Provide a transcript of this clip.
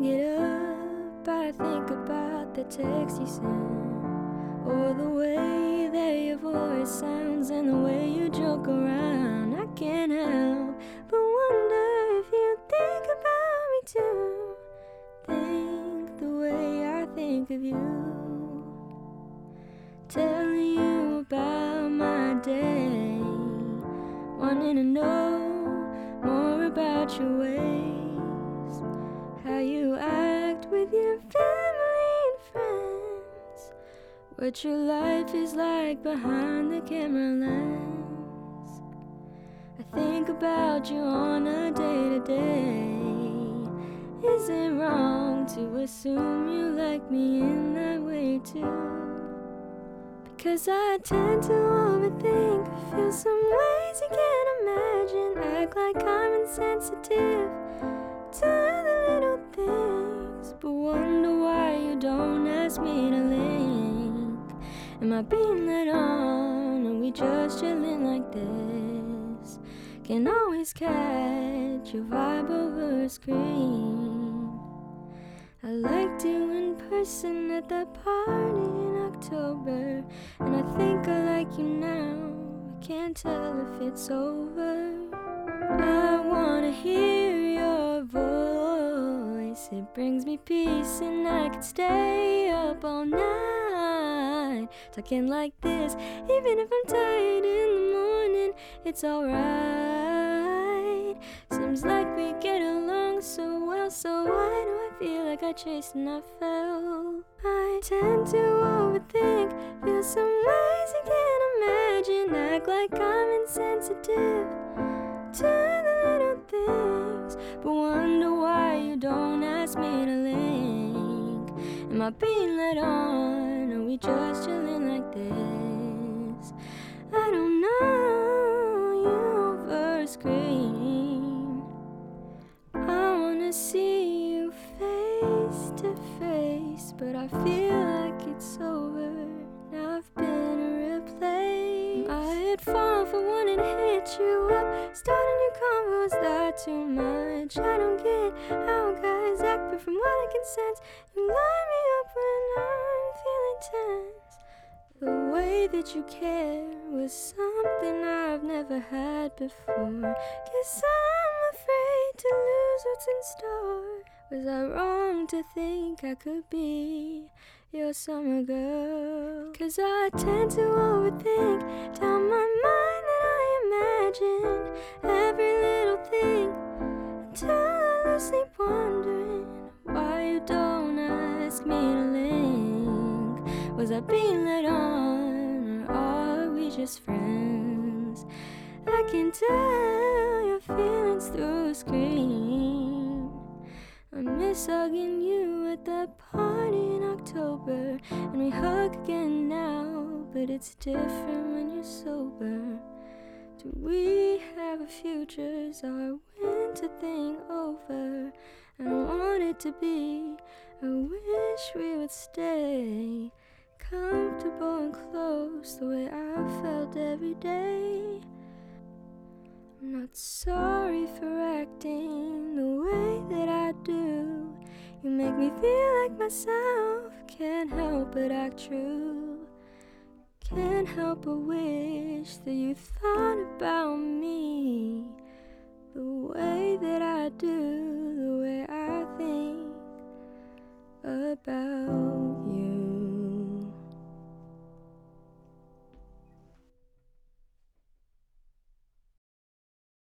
get up, I think about the text you sent, or the way that your voice sounds and the way you joke around. I can't help but wonder if you think about me too. Think the way I think of you, telling you about my day, wanting to know more about your ways, how you act with your family and friends, what your life is like behind the camera lens. I think about you on a day-to-day. Is it wrong to assume you like me in that way too? Because I tend to overthink, feel some ways you can't imagine, act like I'm insensitive to the little things, but wonder why you don't ask me to link. Am I being let on? Are we just chilling like this? Can't always catch your vibe over a screen. I liked you in person at that party in October, and I think I like you now. I can't tell if it's over. I wanna hear your voice, it brings me peace, and I could stay up all night talking like this. Even if I'm tired in the morning, it's alright. Seems like we get along so well, so why do I feel like I chased and I fell? I tend to overthink, feel some ways you can't imagine, act like I'm insensitive to the little things, but wonder why you don't ask me to link. Am I being let on? Are we just chilling like this? I don't know you over a screen. I wanna see you face to face, but I feel like it's over. Now I've been replaced. I had fallen for wanting to hit you up, starting your convo, is that too much? I don't get how guys act, but from what I can sense, you line me up when I'm feeling tense. The way that you care was something I've never had before. Guess I'm afraid to lose what's in store. Was I wrong to think I could be your summer girl? 'Cause I tend to overthink, tell my mind that I imagine every little thing, until I lose sleep wondering why you don't ask me to link. Was I being let on, or are we just friends? I can tell your feelings through a screen. I miss hugging you at that party in October, and we hug again now, but it's different when you're sober. Do we have a future? Is our winter thing over? I don't want it to be. I wish we would stay comfortable and close the way I felt every day. I'm not sorry for acting the way that I do. You make me feel like myself, can't help but act true. Can't help but wish that you thought about me the way that I do.